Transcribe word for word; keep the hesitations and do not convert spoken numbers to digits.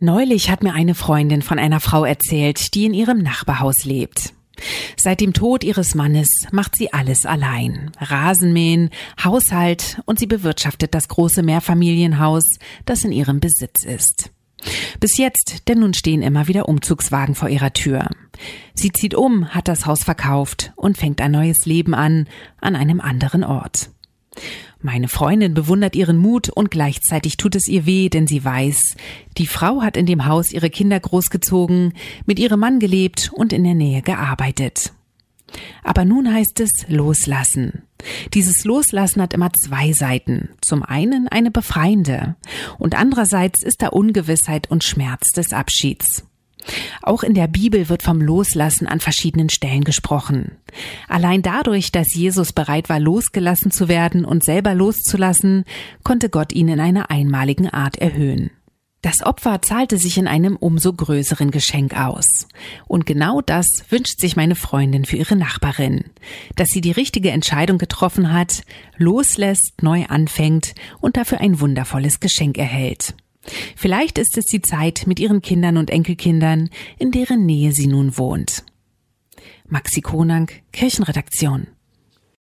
Neulich hat mir eine Freundin von einer Frau erzählt, die in ihrem Nachbarhaus lebt. Seit dem Tod ihres Mannes macht sie alles allein. Rasenmähen, Haushalt und sie bewirtschaftet das große Mehrfamilienhaus, das in ihrem Besitz ist. Bis jetzt, denn nun stehen immer wieder Umzugswagen vor ihrer Tür. Sie zieht um, hat das Haus verkauft und fängt ein neues Leben an, an einem anderen Ort. Meine Freundin bewundert ihren Mut und gleichzeitig tut es ihr weh, denn sie weiß, die Frau hat in dem Haus ihre Kinder großgezogen, mit ihrem Mann gelebt und in der Nähe gearbeitet. Aber nun heißt es loslassen. Dieses Loslassen hat immer zwei Seiten. Zum einen eine befreiende und andererseits ist da Ungewissheit und Schmerz des Abschieds. Auch in der Bibel wird vom Loslassen an verschiedenen Stellen gesprochen. Allein dadurch, dass Jesus bereit war, losgelassen zu werden und selber loszulassen, konnte Gott ihn in einer einmaligen Art erhöhen. Das Opfer zahlte sich in einem umso größeren Geschenk aus. Und genau das wünscht sich meine Freundin für ihre Nachbarin. Dass sie die richtige Entscheidung getroffen hat, loslässt, neu anfängt und dafür ein wundervolles Geschenk erhält. Vielleicht ist es die Zeit mit ihren Kindern und Enkelkindern, in deren Nähe sie nun wohnt. Maxi Konank, Kirchenredaktion.